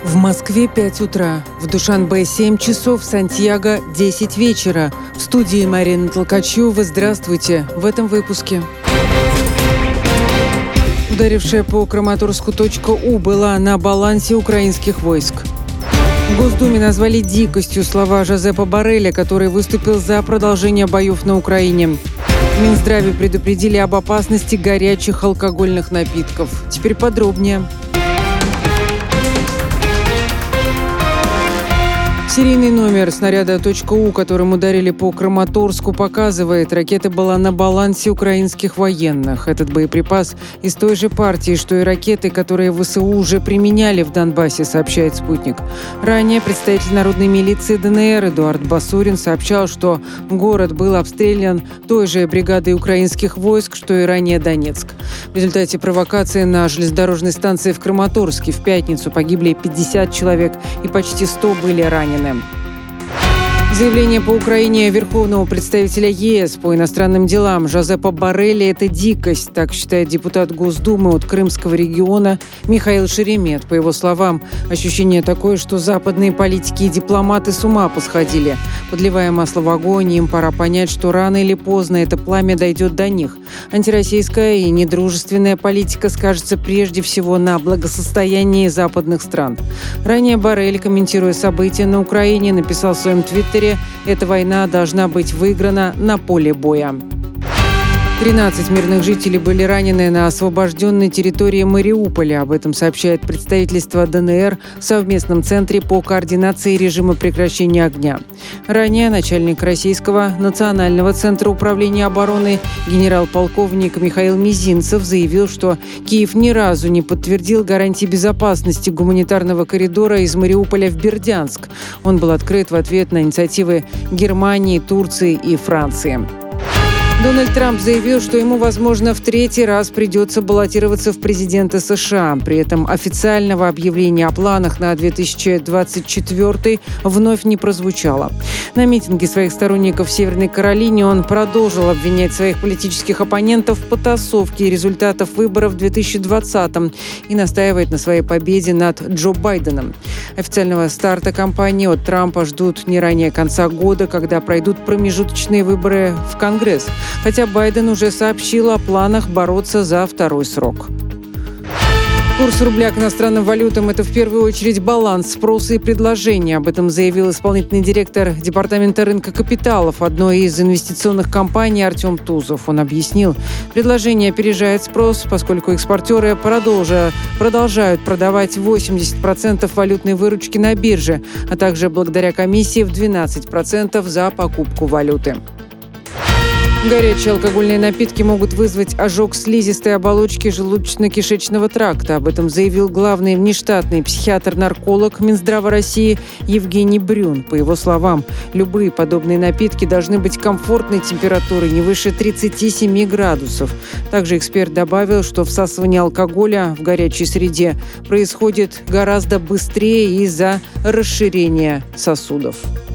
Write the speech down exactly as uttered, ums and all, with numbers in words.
В Москве пять утра, в Душанбе семь часов, в Сантьяго десять вечера. В студии Марина Толкачева. Здравствуйте. В этом выпуске. Ударившая по Краматорску точка У была на балансе украинских войск. В Госдуме назвали дикостью слова Жозепа Борреля, который выступил за продолжение боев на Украине. В Минздраве предупредили об опасности горячих алкогольных напитков. Теперь подробнее. Серийный номер снаряда .У, которым ударили по Краматорску, показывает, ракета была на балансе украинских военных. Этот боеприпас из той же партии, что и ракеты, которые ВСУ уже применяли в Донбассе, сообщает «Спутник». Ранее представитель народной милиции ДНР Эдуард Басурин сообщал, что город был обстрелян той же бригадой украинских войск, что и ранее Донецк. В результате провокации на железнодорожной станции в Краматорске в пятницу погибли пятьдесят человек и почти сто были ранены. Заявление по Украине верховного представителя ЕС по иностранным делам Жозепа Борреля – это дикость, так считает депутат Госдумы от Крымского региона Михаил Шеремет. По его словам, ощущение такое, что западные политики и дипломаты с ума посходили. Подливая масло в огонь, им пора понять, что рано или поздно это пламя дойдет до них. Антироссийская и недружественная политика скажется прежде всего на благосостоянии западных стран. Ранее Боррель, комментируя события на Украине, написал в своем твиттере: «Эта война должна быть выиграна на поле боя». тринадцать мирных жителей были ранены на освобожденной территории Мариуполя. Об этом сообщает представительство ДНР в совместном центре по координации режима прекращения огня. Ранее начальник Российского национального центра управления обороны генерал-полковник Михаил Мизинцев заявил, что Киев ни разу не подтвердил гарантии безопасности гуманитарного коридора из Мариуполя в Бердянск. Он был открыт в ответ на инициативы Германии, Турции и Франции. Дональд Трамп заявил, что ему, возможно, в третий раз придется баллотироваться в президенты США. При этом официального объявления о планах на две тысячи двадцать четвёртый вновь не прозвучало. На митинге своих сторонников в Северной Каролине он продолжил обвинять своих политических оппонентов в потасовке результатов выборов в две тысячи двадцатом и настаивает на своей победе над Джо Байденом. Официального старта кампании от Трампа ждут не ранее конца года, когда пройдут промежуточные выборы в Конгресс. Хотя Байден уже сообщил о планах бороться за второй срок. Курс рубля к иностранным валютам – это в первую очередь баланс спроса и предложения. Об этом заявил исполнительный директор Департамента рынка капиталов одной из инвестиционных компаний Артем Тузов. Он объяснил, предложение опережает спрос, поскольку экспортеры продолжа, продолжают продавать восемьдесят процентов валютной выручки на бирже, а также благодаря комиссии в двенадцать процентов за покупку валюты. Горячие алкогольные напитки могут вызвать ожог слизистой оболочки желудочно-кишечного тракта. Об этом заявил главный внештатный психиатр-нарколог Минздрава России Евгений Брюн. По его словам, любые подобные напитки должны быть комфортной температуры не выше тридцати семи градусов. Также эксперт добавил, что всасывание алкоголя в горячей среде происходит гораздо быстрее из-за расширения сосудов.